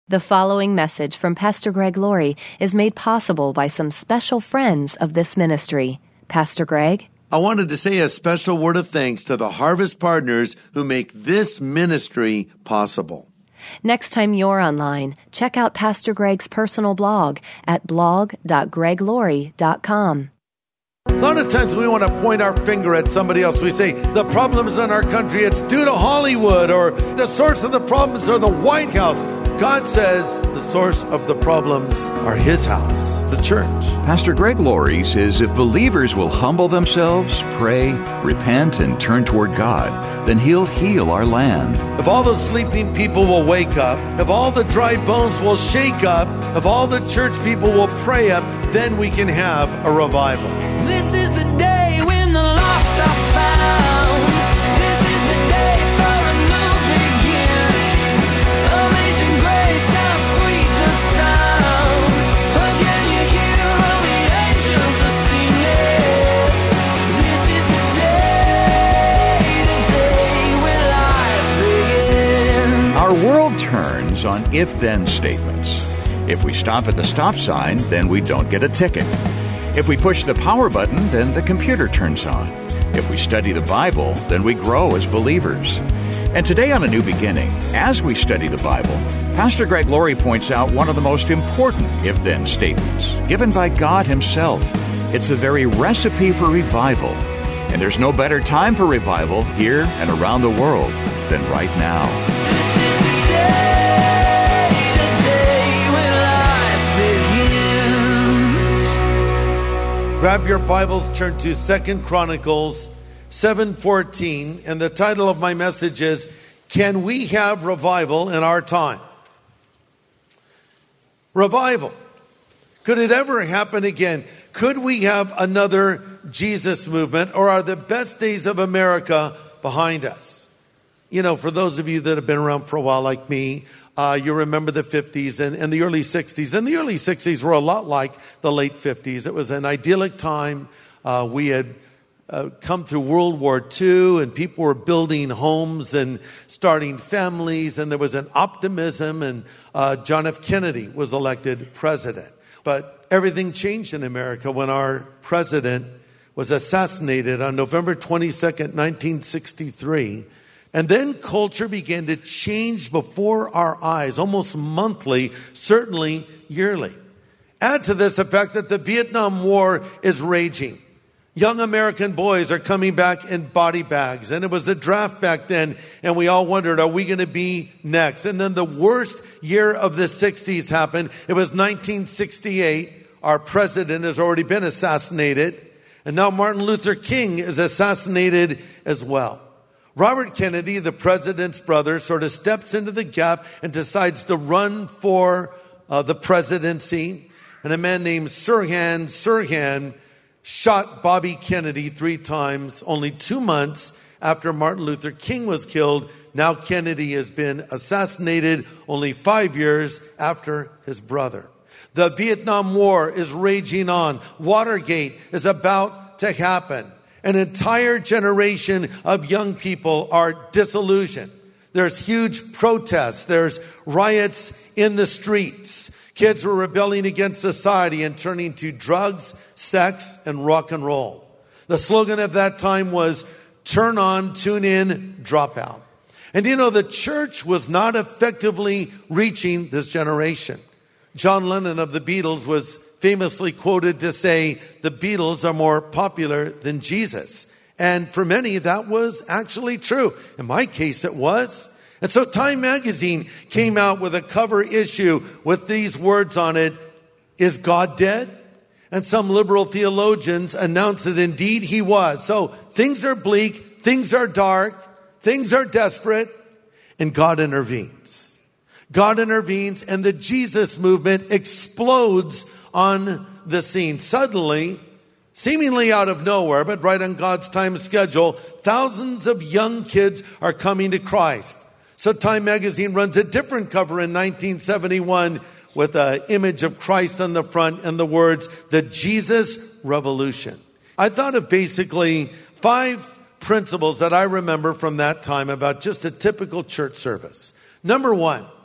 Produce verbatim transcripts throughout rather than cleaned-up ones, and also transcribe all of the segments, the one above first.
The following message from Pastor Greg Laurie is made possible by some special friends of this ministry. Pastor Greg? I wanted to say a special word of thanks to the Harvest Partners who make this ministry possible. Next time you're online, check out Pastor Greg's personal blog at blog dot greg laurie dot com. A lot of times we want to point our finger at somebody else. We say, the problems in our country, it's due to Hollywood, or the source of the problems are the White House. God says the source of the problems are His house, the church. Pastor Greg Laurie says if believers will humble themselves, pray, repent, and turn toward God, then He'll heal our land. If all the sleeping people will wake up, if all the dry bones will shake up, if all the church people will pray up, then we can have a revival. This is the day when the lost are found. This is the day for a new beginning. Amazing grace, how sweet the sound. Again you hear all the angels are singing. This is the day, the day when life begins. Our world turns on if-then statements. If we stop at the stop sign, then we don't get a ticket. If we push the power button, then the computer turns on. If we study the Bible, then we grow as believers. And today on A New Beginning, as we study the Bible, Pastor Greg Laurie points out one of the most important if-then statements given by God Himself. It's the very recipe for revival. And there's no better time for revival here and around the world than right now. This is the day, the day when life begins. Grab your Bibles, turn to Second Chronicles seven fourteen, and the title of my message is, Can We Have Revival in Our Time? Revival. Could it ever happen again? Could we have another Jesus movement, or are the best days of America behind us? You know, for those of you that have been around for a while like me, Uh, you remember the fifties and, and the early sixties. And the early sixties were a lot like the late fifties. It was an idyllic time. Uh, we had uh, come through World War Two, and people were building homes and starting families, and there was an optimism, and uh, John F. Kennedy was elected president. But everything changed in America when our president was assassinated on November twenty-second, nineteen sixty-three. And then culture began to change before our eyes, almost monthly, certainly yearly. Add to this the fact that the Vietnam War is raging. Young American boys are coming back in body bags. And it was a draft back then, and we all wondered, are we going to be next? And then the worst year of the sixties happened. It was nineteen sixty-eight. Our president has already been assassinated. And now Martin Luther King is assassinated as well. Robert Kennedy, the president's brother, sort of steps into the gap and decides to run for uh, the presidency. And a man named Sirhan Sirhan shot Bobby Kennedy three times, only two months after Martin Luther King was killed. Now Kennedy has been assassinated only five years after his brother. The Vietnam War is raging on. Watergate is about to happen. An entire generation of young people are disillusioned. There's huge protests. There's riots in the streets. Kids were rebelling against society and turning to drugs, sex, and rock and roll. The slogan of that time was, turn on, tune in, drop out. And you know, the church was not effectively reaching this generation. John Lennon of the Beatles was famously quoted to say, the Beatles are more popular than Jesus. And for many, that was actually true. In my case, it was. And so Time magazine came out with a cover issue with these words on it, is God dead? And some liberal theologians announced that indeed He was. So things are bleak, things are dark, things are desperate, and God intervenes. God intervenes, and the Jesus movement explodes on the scene. Suddenly, seemingly out of nowhere, but right on God's time schedule, thousands of young kids are coming to Christ. So Time magazine runs a different cover in nineteen seventy-one with an image of Christ on the front and the words, the Jesus Revolution. I thought of basically five principles that I remember from that time about just a typical church service. Number one,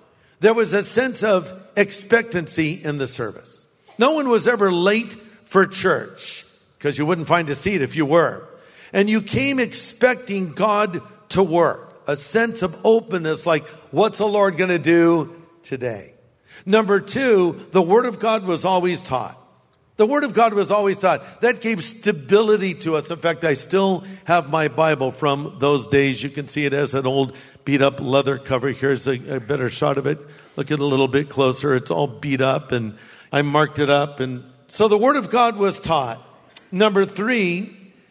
there was a sense of expectancy in the service. No one was ever late for church because you wouldn't find a seat if you were. And you came expecting God to work, a sense of openness like, what's the Lord going to do today? Number two, the Word of God was always taught. The Word of God was always taught. That gave stability to us. In fact, I still have my Bible from those days. You can see it as an old beat-up leather cover. Here's a, a better shot of it. Look at it a little bit closer. It's all beat up, and I marked it up. And so the Word of God was taught. Number three,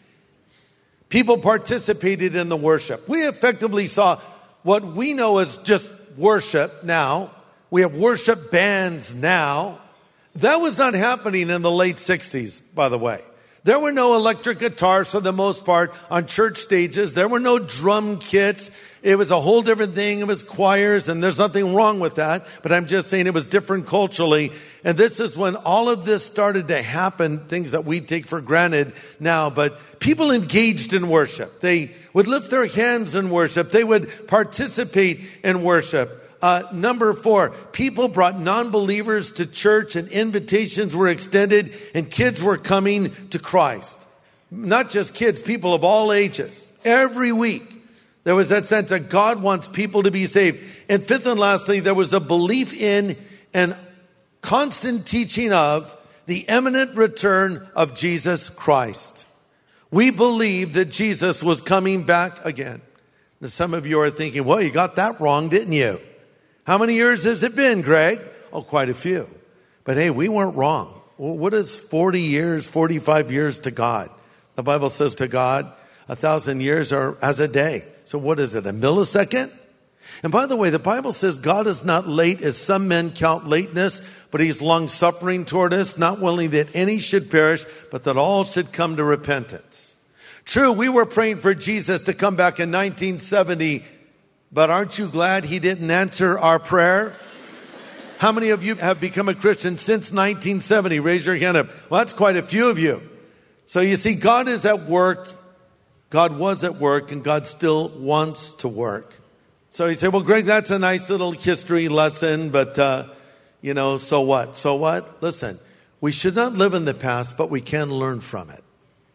people participated in the worship. We effectively saw what we know as just worship now. We have worship bands now. That was not happening in the late sixties, by the way. There were no electric guitars for the most part on church stages. There were no drum kits. It was a whole different thing. It was choirs, and there's nothing wrong with that. But I'm just saying it was different culturally. And this is when all of this started to happen, things that we take for granted now. But people engaged in worship. They would lift their hands in worship. They would participate in worship. Uh, number four, people brought non-believers to church and invitations were extended and kids were coming to Christ. Not just kids, people of all ages. Every week, there was that sense that God wants people to be saved. And fifth and lastly, there was a belief in and constant teaching of the imminent return of Jesus Christ. We believe that Jesus was coming back again. Now, some of you are thinking, well, you got that wrong, didn't you? How many years has it been, Greg? Oh, quite a few. But hey, we weren't wrong. What is forty years, forty-five years to God? The Bible says to God, a thousand years are as a day. So what is it, a millisecond? And by the way, the Bible says God is not late as some men count lateness, but he's long-suffering toward us, not willing that any should perish, but that all should come to repentance. True, we were praying for Jesus to come back in nineteen seventy, but aren't you glad he didn't answer our prayer? How many of you have become a Christian since nineteen seventy? Raise your hand up. Well, that's quite a few of you. So you see, God is at work. God was at work, and God still wants to work. So you say, well, Greg, that's a nice little history lesson, but, uh, you know, so what? So what? Listen, we should not live in the past, but we can learn from it.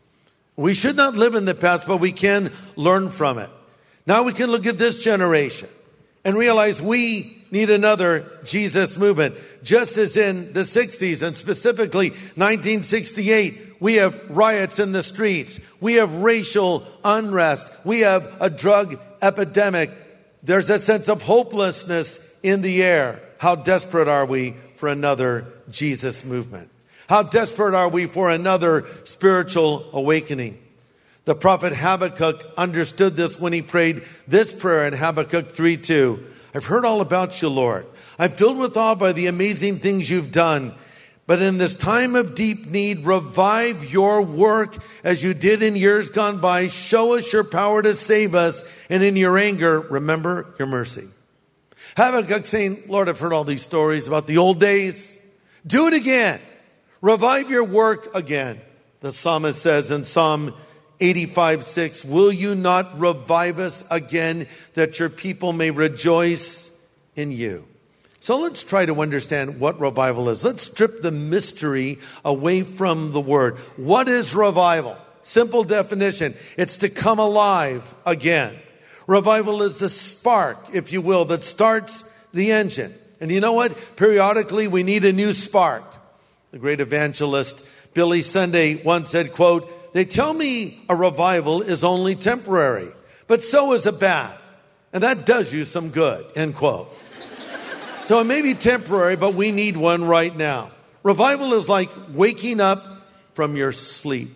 We should not live in the past, but we can learn from it. Now we can look at this generation and realize we need another Jesus movement. Just as in the sixties and specifically nineteen sixty-eight, we have riots in the streets. We have racial unrest. We have a drug epidemic. There's a sense of hopelessness in the air. How desperate are we for another Jesus movement? How desperate are we for another spiritual awakening? The prophet Habakkuk understood this when he prayed this prayer in Habakkuk three two. I've heard all about you, Lord. I'm filled with awe by the amazing things you've done. But in this time of deep need, revive your work as you did in years gone by. Show us your power to save us. And in your anger, remember your mercy. Habakkuk saying, Lord, I've heard all these stories about the old days. Do it again. Revive your work again. The psalmist says in Psalm eighty-five six, will you not revive us again that your people may rejoice in you? So let's try to understand what revival is. Let's strip the mystery away from the word. What is revival? Simple definition. It's to come alive again. Revival is the spark, if you will, that starts the engine. And you know what? Periodically we need a new spark. The great evangelist Billy Sunday once said, quote, they tell me a revival is only temporary, but so is a bath. And that does you some good, end quote. So it may be temporary, but we need one right now. Revival is like waking up from your sleep.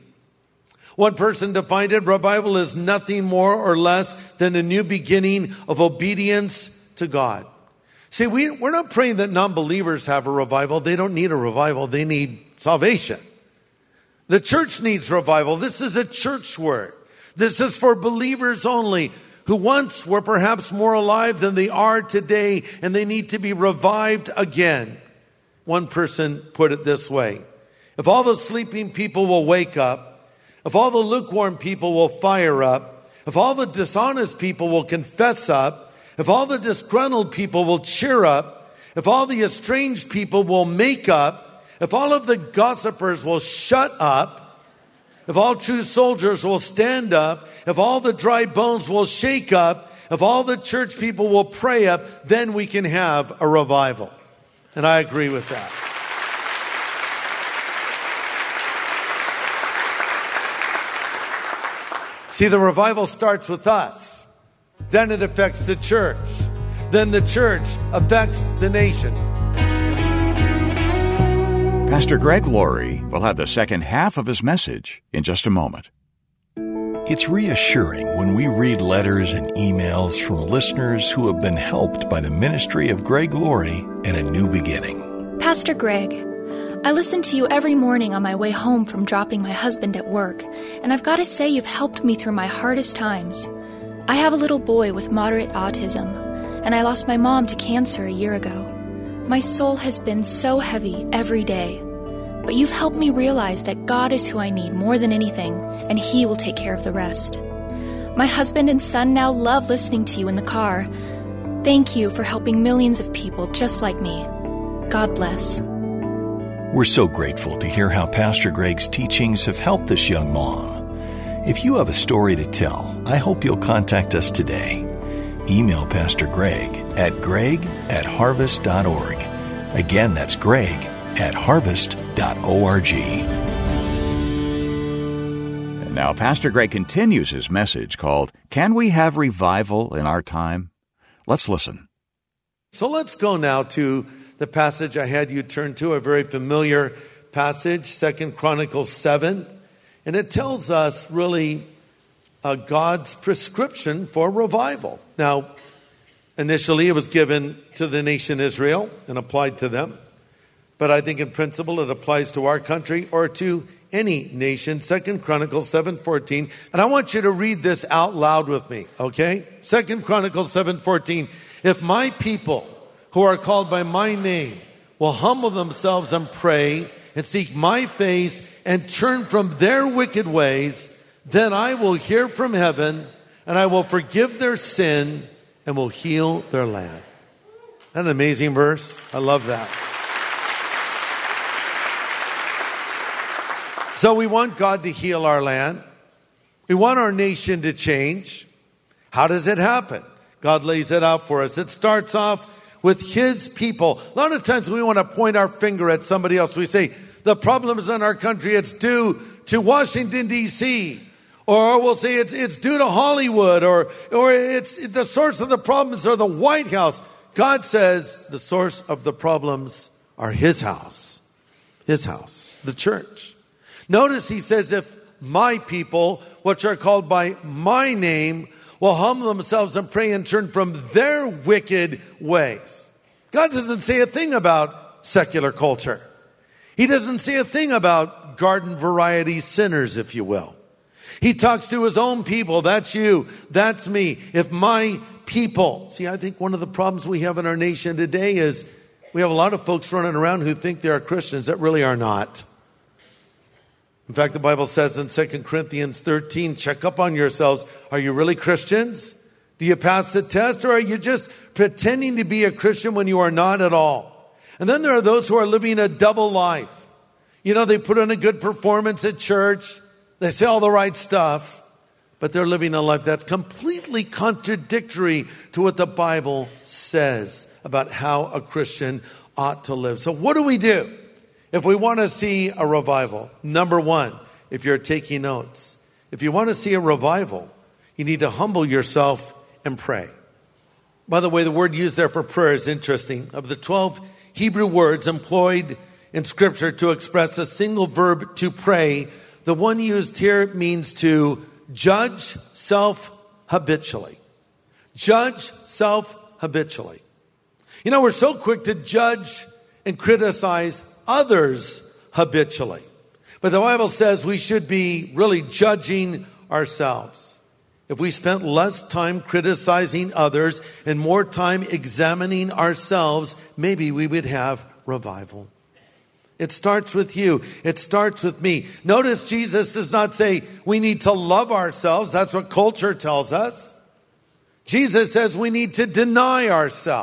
One person defined it, revival is nothing more or less than a new beginning of obedience to God. See, we, we're not praying that non-believers have a revival. They don't need a revival. They need salvation. The church needs revival. This is a church word. This is for believers only who once were perhaps more alive than they are today, and they need to be revived again. One person put it this way. If all the sleeping people will wake up, if all the lukewarm people will fire up, if all the dishonest people will confess up, if all the disgruntled people will cheer up, if all the estranged people will make up, if all of the gossipers will shut up, if all true soldiers will stand up, if all the dry bones will shake up, if all the church people will pray up, then we can have a revival. And I agree with that. See, the revival starts with us. Then it affects the church. Then the church affects the nation. Pastor Greg Laurie will have the second half of his message in just a moment. It's reassuring when we read letters and emails from listeners who have been helped by the ministry of Greg Laurie and A New Beginning. Pastor Greg, I listen to you every morning on my way home from dropping my husband at work, and I've got to say you've helped me through my hardest times. I have a little boy with moderate autism, and I lost my mom to cancer a year ago. My soul has been so heavy every day, but you've helped me realize that God is who I need more than anything, and He will take care of the rest. My husband and son now love listening to you in the car. Thank you for helping millions of people just like me. God bless. We're so grateful to hear how Pastor Greg's teachings have helped this young mom. If you have a story to tell, I hope you'll contact us today. Email Pastor Greg at greg at harvest dot org. Again, that's greg at harvest dot org. And now Pastor Greg continues his message called, Can We Have Revival in Our Time? Let's listen. So let's go now to the passage I had you turn to, a very familiar passage, Second Chronicles seven. And it tells us really uh, God's prescription for revival. Now, initially it was given to the nation Israel and applied to them. But I think in principle it applies to our country or to any nation. Second Chronicles seven fourteen. And I want you to read this out loud with me, okay? Second Chronicles seven fourteen. If my people who are called by my name will humble themselves and pray and seek my face and turn from their wicked ways, then I will hear from heaven and I will forgive their sin and will heal their land. Isn't that an amazing verse? I love that. So we want God to heal our land. We want our nation to change. How does it happen? God lays it out for us. It starts off with His people. A lot of times we want to point our finger at somebody else. We say, the problem is in our country. It's due to Washington, D C Or we'll say it's it's due to Hollywood. Or, or it's the source of the problems are the White House. God says the source of the problems are His house. His house, the church. Notice He says, if my people, which are called by my name, will humble themselves and pray and turn from their wicked ways. God doesn't say a thing about secular culture. He doesn't say a thing about garden variety sinners, if you will. He talks to His own people. That's you. That's me. If my people. See, I think one of the problems we have in our nation today is we have a lot of folks running around who think they are Christians that really are not. In fact, the Bible says in Second Corinthians thirteen, check up on yourselves. Are you really Christians? Do you pass the test, or are you just pretending to be a Christian when you are not at all? And then there are those who are living a double life. You know, they put in a good performance at church. They say all the right stuff, but they're living a life that's completely contradictory to what the Bible says about how a Christian ought to live. So what do we do if we want to see a revival? Number one, if you're taking notes, if you want to see a revival, you need to humble yourself and pray. By the way, the word used there for prayer is interesting. Of the twelve Hebrew words employed in Scripture to express a single verb to pray, the one used here means to judge self habitually. Judge self habitually. You know, we're so quick to judge and criticize others habitually. But the Bible says we should be really judging ourselves. If we spent less time criticizing others and more time examining ourselves, maybe we would have revival. It starts with you. It starts with me. Notice Jesus does not say we need to love ourselves. That's what culture tells us. Jesus says we need to deny ourselves.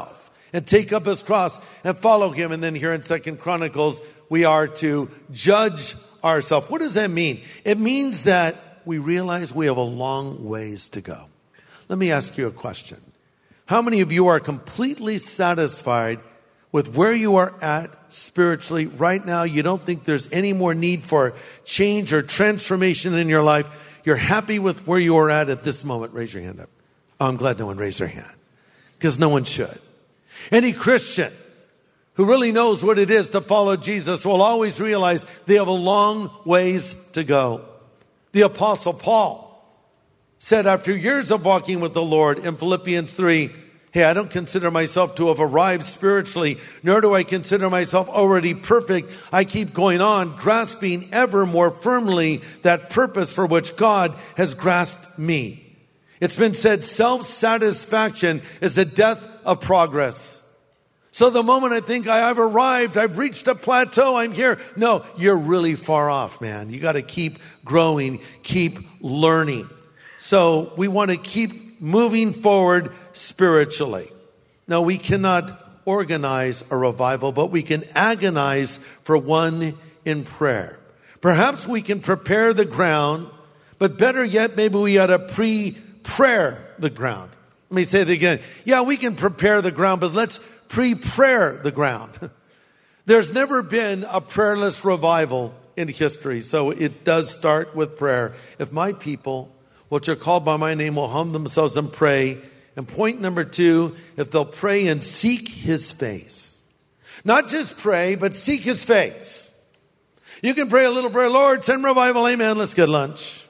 and take up his cross and follow him. And then here in Second Chronicles, we are to judge ourselves. What does that mean? It means that we realize we have a long ways to go. Let me ask you a question. How many of you are completely satisfied with where you are at spiritually right now? You don't think there's any more need for change or transformation in your life. You're happy with where you are at at this moment. Raise your hand up. Oh, I'm glad no one raised their hand, because no one should. Any Christian who really knows what it is to follow Jesus will always realize they have a long ways to go. The Apostle Paul said after years of walking with the Lord in Philippians three, hey, I don't consider myself to have arrived spiritually, nor do I consider myself already perfect. I keep going on, grasping ever more firmly that purpose for which God has grasped me. It's been said self-satisfaction is the death of progress. So the moment I think I, I've arrived, I've reached a plateau, I'm here. No, you're really far off, man. You got to keep growing, keep learning. So we want to keep moving forward spiritually. Now, we cannot organize a revival, but we can agonize for one in prayer. Perhaps we can prepare the ground, but better yet, maybe we ought to pre-prayer the ground. Let me say that again. Yeah, we can prepare the ground, but let's pre-prayer the ground. There's never been a prayerless revival in history, so it does start with prayer. If my people, which are called by my name, will humble themselves and pray. And point number two, if they'll pray and seek his face. Not just pray, but seek his face. You can pray a little prayer, Lord, send revival, amen, let's get lunch.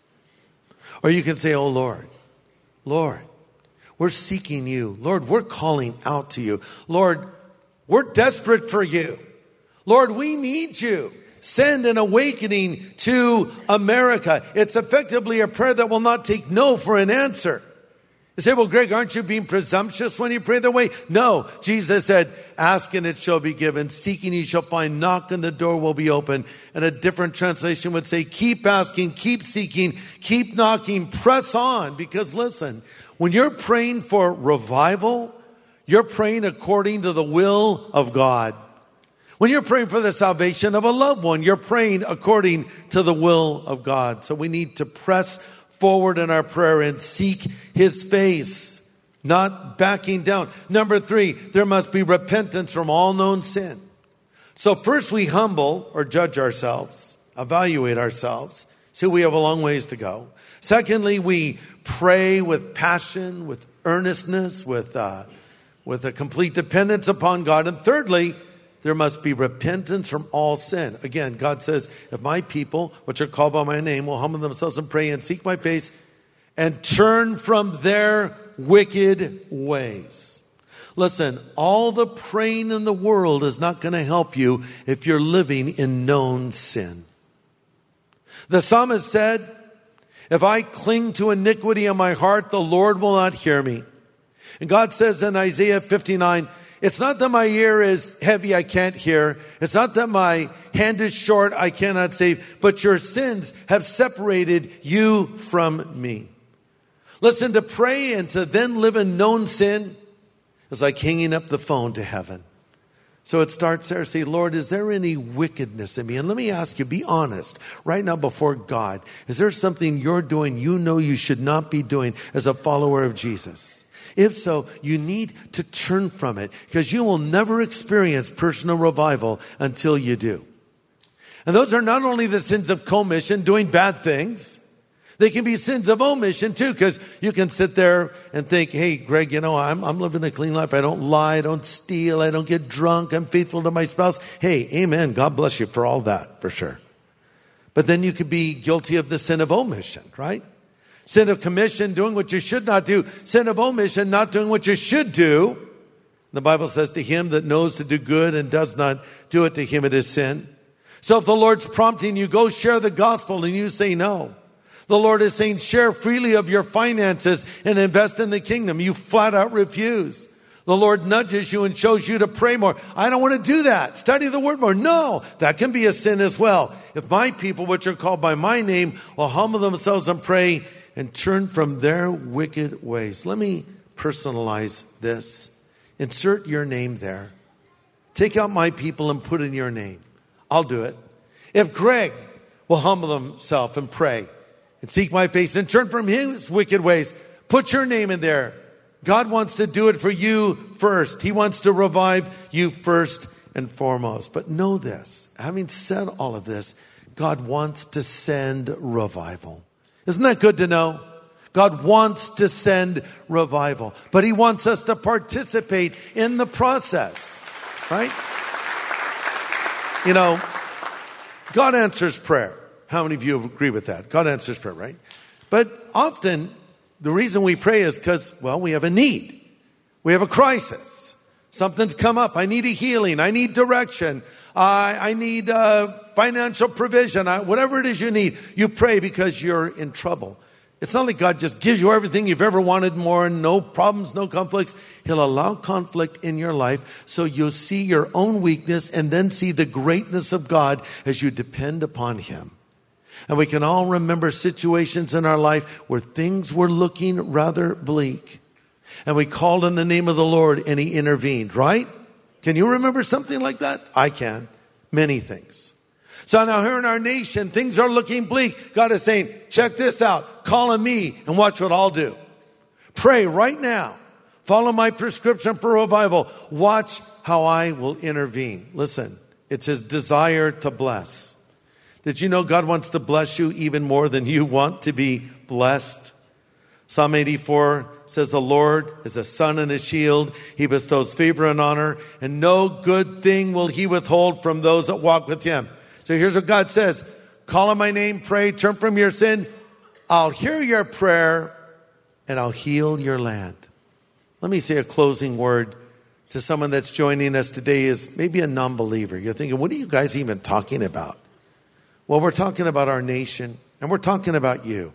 Or you can say, oh Lord, Lord, we're seeking you. Lord, we're calling out to you. Lord, we're desperate for you. Lord, we need you. Send an awakening to America. It's effectively a prayer that will not take no for an answer. You say, well, Greg, aren't you being presumptuous when you pray that way? No. Jesus said, ask and it shall be given. Seek and you shall find. Knock and the door will be open. And a different translation would say, keep asking, keep seeking, keep knocking, press on. Because listen, when you're praying for revival, you're praying according to the will of God. When you're praying for the salvation of a loved one, you're praying according to the will of God. So we need to press forward in our prayer and seek his face, not backing down. Number three, there must be repentance from all known sin. So first we humble or judge ourselves, evaluate ourselves, see we have a long ways to go. Secondly, we pray with passion, with earnestness, with, uh, with a complete dependence upon God. And thirdly, there must be repentance from all sin. Again, God says, if my people, which are called by my name, will humble themselves and pray and seek my face and turn from their wicked ways. Listen, all the praying in the world is not going to help you if you're living in known sin. The psalmist said, if I cling to iniquity in my heart, the Lord will not hear me. And God says in Isaiah fifty-nine, it's not that my ear is heavy, I can't hear. It's not that my hand is short, I cannot save. But your sins have separated you from me. Listen, to pray and to then live in known sin is like hanging up the phone to heaven. So it starts there. Say, Lord, is there any wickedness in me? And let me ask you, be honest right now before God. Is there something you're doing you know you should not be doing as a follower of Jesus? If so, you need to turn from it, because you will never experience personal revival until you do. And those are not only the sins of commission, doing bad things. They can be sins of omission too, because you can sit there and think, hey, Greg, you know, I'm, I'm living a clean life. I don't lie. I don't steal. I don't get drunk. I'm faithful to my spouse. Hey, amen. God bless you for all that, for sure. But then you could be guilty of the sin of omission, right? Sin of commission, doing what you should not do. Sin of omission, not doing what you should do. The Bible says, to him that knows to do good and does not do it, to him it is sin. So if the Lord's prompting you, go share the gospel, and you say no. The Lord is saying, share freely of your finances and invest in the kingdom. You flat out refuse. The Lord nudges you and shows you to pray more. I don't want to do that. Study the word more. No, that can be a sin as well. If my people, which are called by my name, will humble themselves and pray and turn from their wicked ways. Let me personalize this. insert your name there. Take out my people and put in your name. I'll do it. If Greg will humble himself and pray and seek my face and turn from his wicked ways, put your name in there. God wants to do it for you first. He wants to revive you first and foremost. But know this, having said all of this, God wants to send revival. Isn't that good to know? God wants to send revival, but he wants us to participate in the process, right? You know, God answers prayer. How many of you agree with that? God answers prayer, right? But often the reason we pray is because, well, we have a need. We have a crisis. Something's come up. I need a healing. I need direction. I, I need uh, financial provision. I, whatever it is you need, you pray because you're in trouble. It's not like God just gives you everything you've ever wanted more, no problems, no conflicts. He'll allow conflict in your life so you'll see your own weakness and then see the greatness of God as you depend upon him. And we can all remember situations in our life where things were looking rather bleak. And we called on the name of the Lord and he intervened, right? Can you remember something like that? I can. Many things. So now here in our nation, things are looking bleak. God is saying, check this out. Call on me and watch what I'll do. Pray right now. Follow my prescription for revival. Watch how I will intervene. Listen, it's his desire to bless. Did you know God wants to bless you even more than you want to be blessed? Psalm eighty-four says, the Lord is a sun and a shield. He bestows favor and honor, and no good thing will he withhold from those that walk with him. So here's what God says. Call on my name, pray, turn from your sin. I'll hear your prayer and I'll heal your land. Let me say a closing word to someone that's joining us today is maybe a non-believer. You're thinking, what are you guys even talking about? Well, we're talking about our nation and we're talking about you.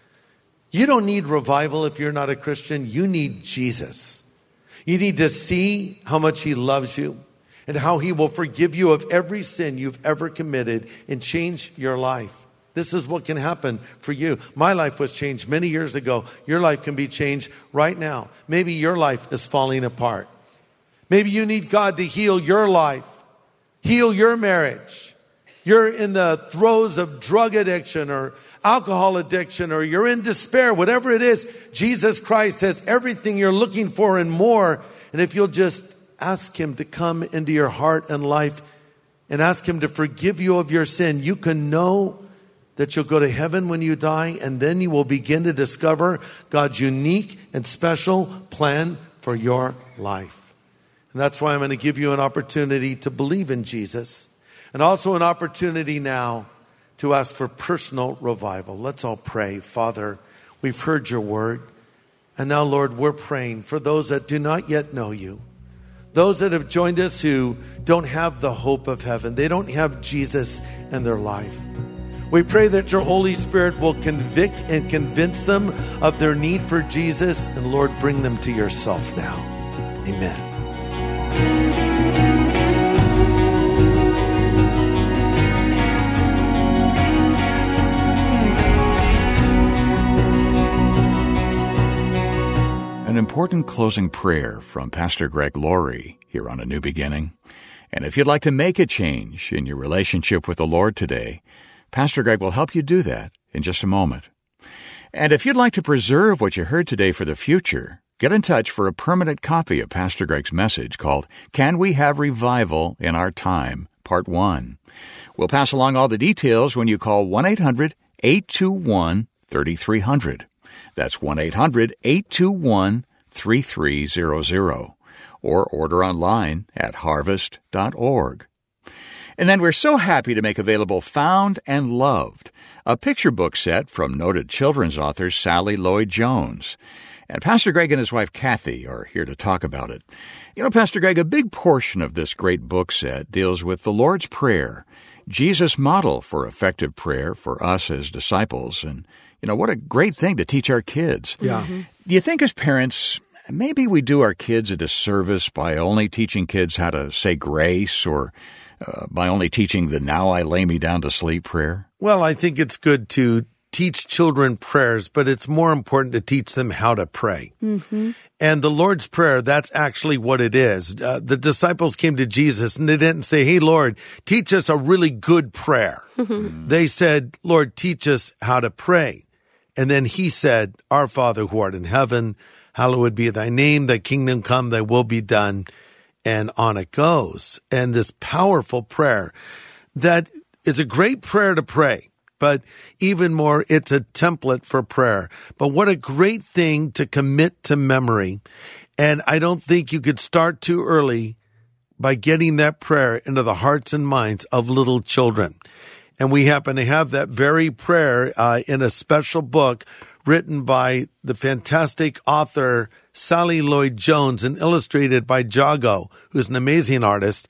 You don't need revival if you're not a Christian. You need Jesus. You need to see how much he loves you and how he will forgive you of every sin you've ever committed and change your life. This is what can happen for you. My life was changed many years ago. Your life can be changed right now. Maybe your life is falling apart. Maybe you need God to heal your life, heal your marriage. You're in the throes of drug addiction or alcohol addiction, or you're in despair, whatever it is. Jesus Christ has everything you're looking for and more. And if you'll just ask him to come into your heart and life and ask him to forgive you of your sin, you can know that you'll go to heaven when you die, and then you will begin to discover God's unique and special plan for your life. And that's why I'm going to give you an opportunity to believe in Jesus, and also an opportunity now to ask for personal revival. Let's all pray. Father, we've heard your word, and now, Lord, we're praying for those that do not yet know you. Those that have joined us who don't have the hope of heaven. They don't have Jesus in their life. We pray that your Holy Spirit will convict and convince them of their need for Jesus. And Lord, bring them to yourself now. Amen. An important closing prayer from Pastor Greg Laurie here on A New Beginning. And if you'd like to make a change in your relationship with the Lord today, Pastor Greg will help you do that in just a moment. And if you'd like to preserve what you heard today for the future, get in touch for a permanent copy of Pastor Greg's message called Can We Have Revival in Our Time? Part one. We'll pass along all the details when you call one eight hundred eight two one three three zero zero. That's one eight hundred eight two one three three zero zero. Or order online at harvest dot org. And then we're so happy to make available Found and Loved, a picture book set from noted children's author Sally Lloyd Jones. And Pastor Greg and his wife Kathy are here to talk about it. You know, Pastor Greg, a big portion of this great book set deals with the Lord's Prayer, Jesus' model for effective prayer for us as disciples. And, you know, what a great thing to teach our kids. Yeah. Mm-hmm. Do you think as parents, maybe we do our kids a disservice by only teaching kids how to say grace, or Uh, by only teaching the now I lay me down to sleep prayer? Well, I think it's good to teach children prayers, but it's more important to teach them how to pray. Mm-hmm. And the Lord's Prayer, that's actually what it is. Uh, the disciples came to Jesus and they didn't say, hey, Lord, teach us a really good prayer. Mm-hmm. They said, Lord, teach us how to pray. And then he said, Our Father who art in heaven, hallowed be thy name, thy kingdom come, thy will be done. And on it goes. And this powerful prayer that is a great prayer to pray. But even more, it's a template for prayer. But what a great thing to commit to memory. And I don't think you could start too early by getting that prayer into the hearts and minds of little children. And we happen to have that very prayer uh, in a special book written by the fantastic author Sally Lloyd-Jones and illustrated by Jago, who's an amazing artist.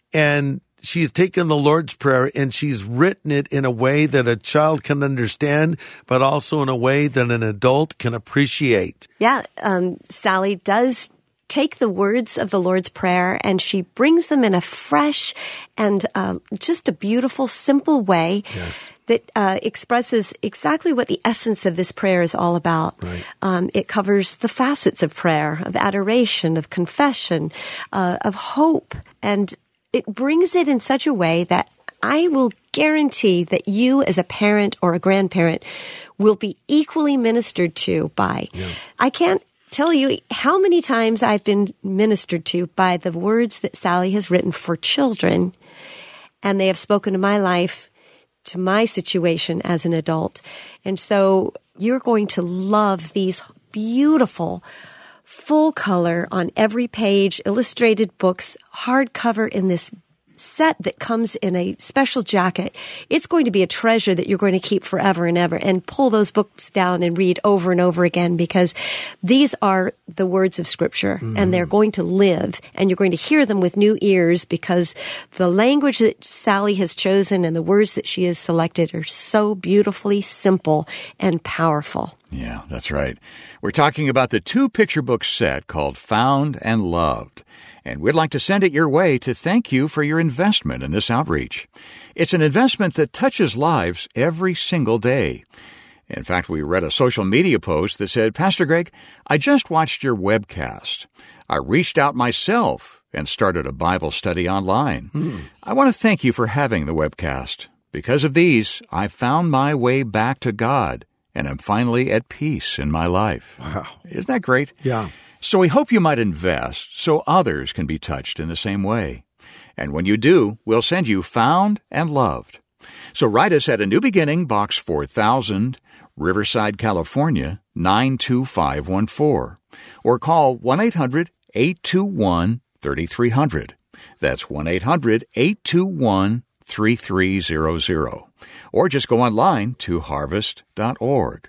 And she's taken the Lord's Prayer and she's written it in a way that a child can understand, but also in a way that an adult can appreciate. Yeah, um, Sally does take the words of the Lord's Prayer and she brings them in a fresh and uh, just a beautiful, simple way yes. that uh, expresses exactly what the essence of this prayer is all about. Right. Um, it covers the facets of prayer, of adoration, of confession, uh, of hope, and it brings it in such a way that I will guarantee that you as a parent or a grandparent will be equally ministered to by. Yeah. I can't tell you how many times I've been ministered to by the words that Sally has written for children, and they have spoken to my life, to my situation as an adult. And so you're going to love these beautiful full color on every page, illustrated books, hardcover in this set that comes in a special jacket. It's going to be a treasure that you're going to keep forever and ever and pull those books down and read over and over again because these are the words of Scripture mm-hmm. and they're going to live and you're going to hear them with new ears because the language that Sally has chosen and the words that she has selected are so beautifully simple and powerful. Yeah, that's right. We're talking about the two-picture book set called Found and Loved. And we'd like to send it your way to thank you for your investment in this outreach. It's an investment that touches lives every single day. In fact, we read a social media post that said, Pastor Greg, I just watched your webcast. I reached out myself and started a Bible study online. Mm. I want to thank you for having the webcast. Because of these, I found my way back to God, and I'm finally at peace in my life. Wow. Isn't that great? Yeah. So we hope you might invest so others can be touched in the same way. And when you do, we'll send you Found and Loved. So write us at A New Beginning, Box four thousand, Riverside, California, nine two five one four. Or call one eight hundred eight two one three three zero zero. That's one eight hundred eight two one three three zero zero. Or just go online to harvest dot org.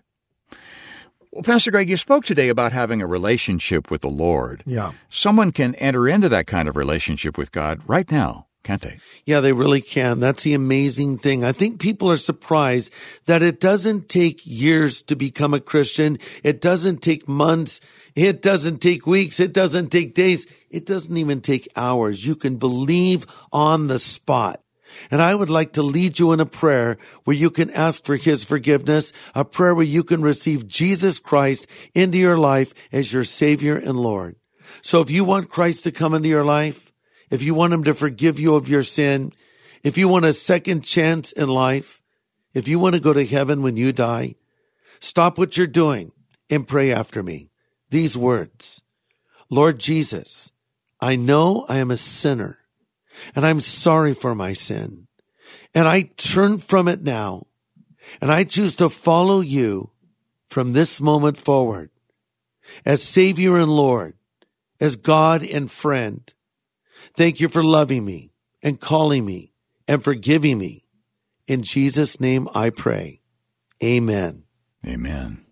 Well, Pastor Greg, you spoke today about having a relationship with the Lord. Yeah. Someone can enter into that kind of relationship with God right now, can't they? Yeah, they really can. That's the amazing thing. I think people are surprised that it doesn't take years to become a Christian. It doesn't take months. It doesn't take weeks. It doesn't take days. It doesn't even take hours. You can believe on the spot. And I would like to lead you in a prayer where you can ask for His forgiveness, a prayer where you can receive Jesus Christ into your life as your Savior and Lord. So if you want Christ to come into your life, if you want Him to forgive you of your sin, if you want a second chance in life, if you want to go to heaven when you die, stop what you're doing and pray after me. These words, Lord Jesus, I know I am a sinner. And I'm sorry for my sin. And I turn from it now. And I choose to follow you from this moment forward as Savior and Lord, as God and friend. Thank you for loving me and calling me and forgiving me. In Jesus' name I pray. Amen. Amen.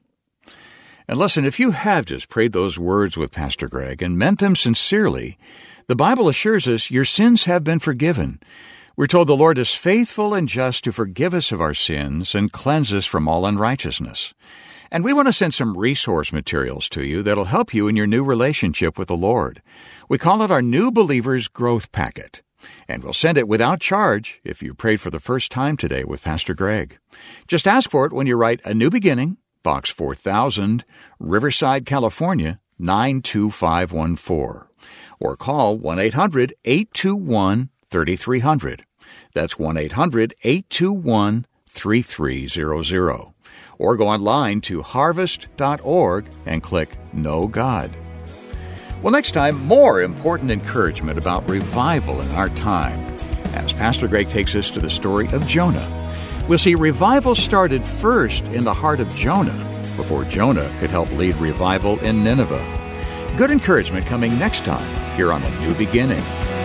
And listen, if you have just prayed those words with Pastor Greg and meant them sincerely, the Bible assures us your sins have been forgiven. We're told the Lord is faithful and just to forgive us of our sins and cleanse us from all unrighteousness. And we want to send some resource materials to you that'll help you in your new relationship with the Lord. We call it our New Believer's Growth Packet. And we'll send it without charge if you prayed for the first time today with Pastor Greg. Just ask for it when you write A New Beginning, Box four thousand, Riverside, California, nine two five one four. Or call one eight hundred eight two one three three zero zero. That's one eight hundred eight two one three three zero zero. Or go online to harvest dot org and click Know God. Well, next time, more important encouragement about revival in our time as Pastor Greg takes us to the story of Jonah. We'll see revival started first in the heart of Jonah before Jonah could help lead revival in Nineveh. Good encouragement coming next time here on A New Beginning.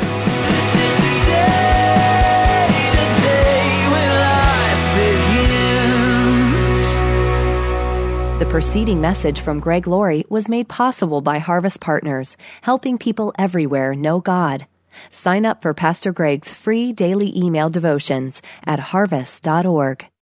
The preceding message from Greg Laurie was made possible by Harvest Partners, helping people everywhere know God. Sign up for Pastor Greg's free daily email devotions at harvest dot org.